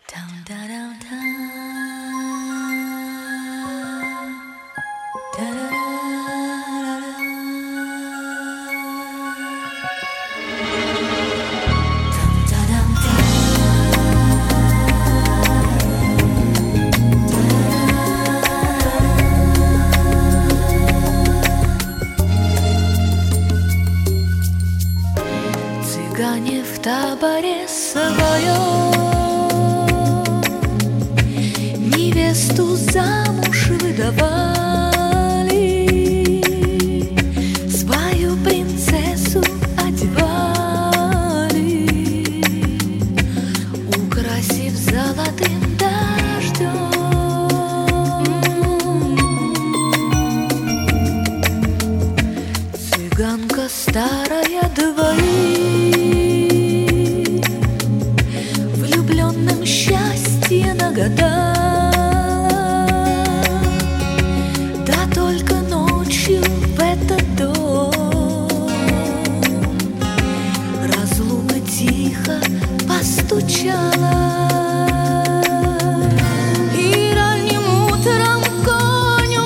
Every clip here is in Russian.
Цыгане в таборе своем невесту замуж выдавали, свою принцессу одевали, украсив золотым дождем. Цыганка старая двоих влюбленным счастье нагадала, да только ночью в этот дом разлука тихо постучала. И ранним утром конь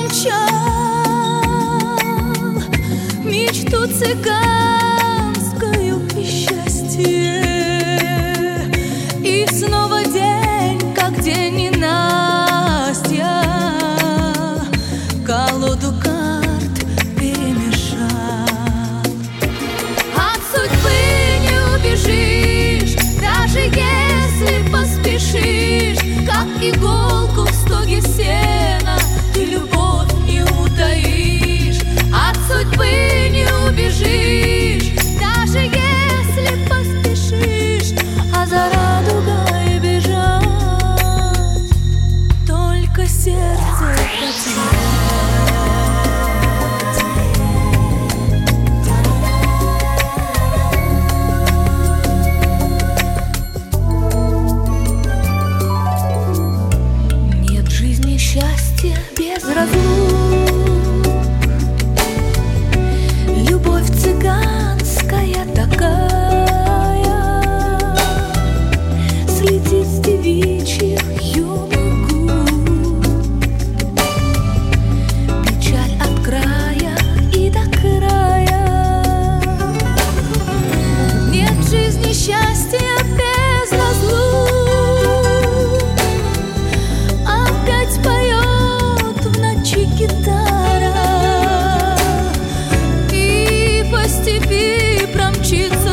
умчал мечту цыганскую и счастье. И снова день, как день ненастья, колоду карт перемешал. От судьбы не убежишь, даже если поспешишь, как иголку в стоге сена ты любовь не утаишь. От судьбы не убежишь, даже если поспешишь, а за радугой бежать только сердце потерять. Нет в жизни счастья без разлук, любовь цыганская такая слетит с девичьих юных губ. Печаль от края и до края. Нет в жизни счастья без разлук. Опять поет в ночи гитара, и по степи промчится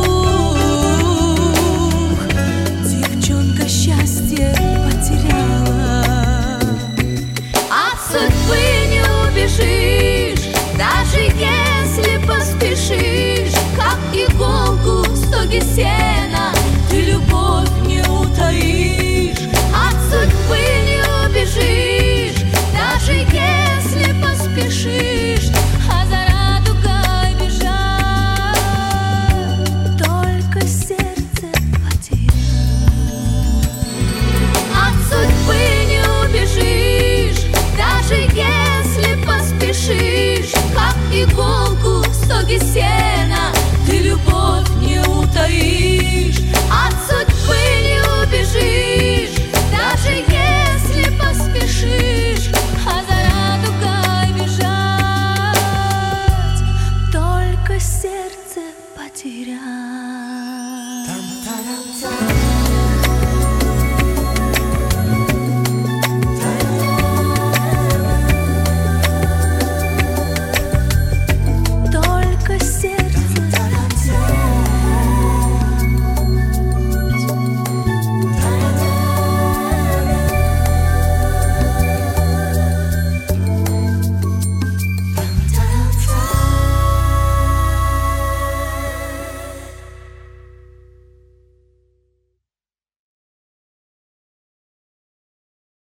слух: девчонка счастье потеряла. От судьбы не убежишь, даже если поспешишь, как иголку в стоге сена ты любовь не утаишь. От судьбы не убежишь, даже если поспешишь, а за радугой бежать только сердце потерять. От судьбы не убежишь, даже если поспешишь, как иголку в стоге сена